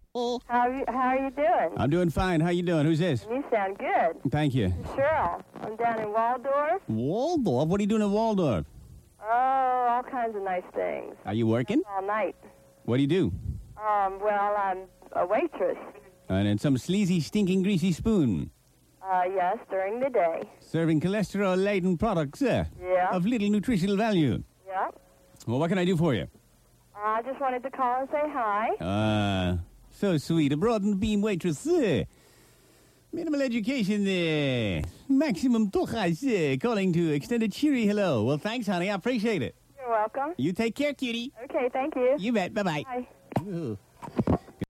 How are you doing? I'm doing fine. How you doing? Who's this? You sound good. Thank you. Cheryl. I'm down in Waldorf. Waldorf? What are you doing in Waldorf? Oh, all kinds of nice things. Are you working? All night. What do you do? Well, I'm a waitress. And in some sleazy, stinking, greasy spoon. Yes, during the day. Serving cholesterol-laden products, Yeah. of little nutritional value. Yeah. Well, what can I do for you? I just wanted to call and say hi. So sweet. A broad and beam waitress, Minimal education there. Maximum tochas, calling to extend a cheery hello. Well, thanks, honey. I appreciate it. You're welcome. You take care, cutie. Okay, thank you. You bet. Bye-bye. Bye. Ooh.